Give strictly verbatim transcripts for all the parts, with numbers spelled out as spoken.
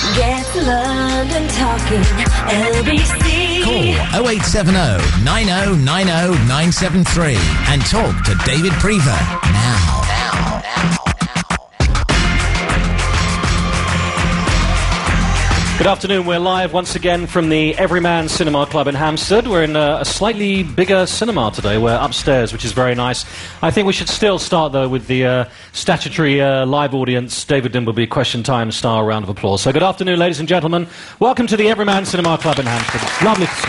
Get to London talking L B C. Call oh eight seven oh, nine oh nine oh, nine seven three and talk to David Prever now. Now, now. Good afternoon, we're live once again from the Everyman Cinema Club in Hampstead. We're in a, a slightly bigger cinema today. We're upstairs, which is very nice. I think we should still start, though, with the uh, statutory uh, live audience, David Dimbleby, question time style round of applause. So good afternoon, ladies and gentlemen. Welcome to the Everyman Cinema Club in Hampstead. It's lovely to see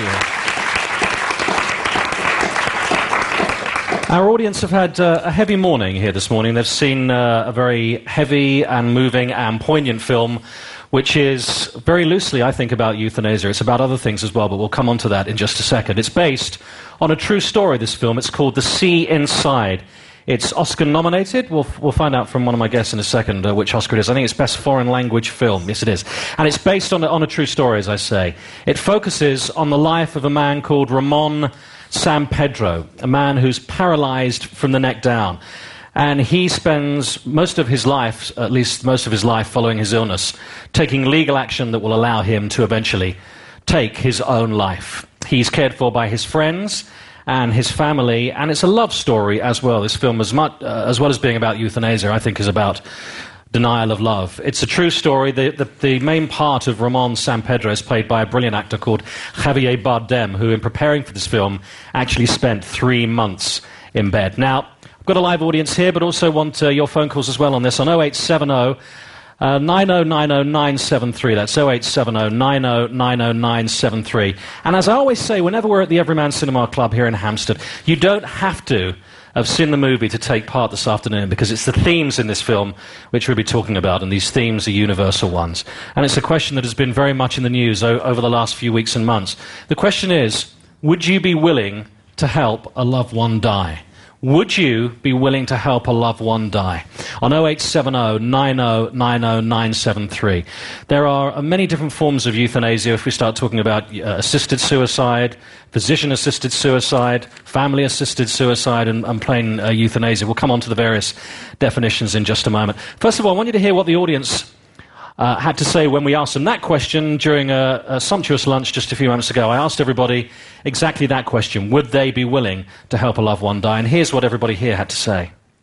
you. Our audience have had uh, a heavy morning here this morning. They've seen uh, a very heavy and moving and poignant film, which is very loosely, I think, about euthanasia. It's about other things as well, but we'll come on to that in just a second. It's based on a true story, this film. It's called The Sea Inside. It's Oscar-nominated. We'll, we'll find out from one of my guests in a second uh, which Oscar it is. I think it's Best Foreign Language Film. Yes, it is. And it's based on a, on a true story, as I say. It focuses on the life of a man called Ramon Sampedro, a man who's paralyzed from the neck down. And he spends most of his life, at least most of his life following his illness, taking legal action that will allow him to eventually take his own life. He's cared for by his friends and his family, and it's a love story as well. This film, as, much, uh, as well as being about euthanasia, I think is about denial of love. It's a true story. The, the, the main part of Ramon Sampedro is played by a brilliant actor called Javier Bardem, who in preparing for this film actually spent three months in bed. Now, I've got a live audience here, but also want uh, your phone calls as well on this on oh eight seven oh, nine oh nine oh, nine seven three. That's oh eight seven oh, nine oh nine oh, nine seven three. And as I always say, whenever we're at the Everyman Cinema Club here in Hampstead, you don't have to have seen the movie to take part this afternoon, because it's the themes in this film which we'll be talking about, and these themes are universal ones. And it's a question that has been very much in the news o- over the last few weeks and months. The question is, would you be willing to help a loved one die? Would you be willing to help a loved one die? On oh eight seven oh, nine oh nine oh, nine seven three. There are many different forms of euthanasia if we start talking about uh, assisted suicide, physician-assisted suicide, family-assisted suicide, and, and plain uh, euthanasia. We'll come on to the various definitions in just a moment. First of all, I want you to hear what the audience Uh, had to say when we asked them that question during a, a sumptuous lunch just a few moments ago. I asked everybody exactly that question. Would they be willing to help a loved one die? And here's what everybody here had to say.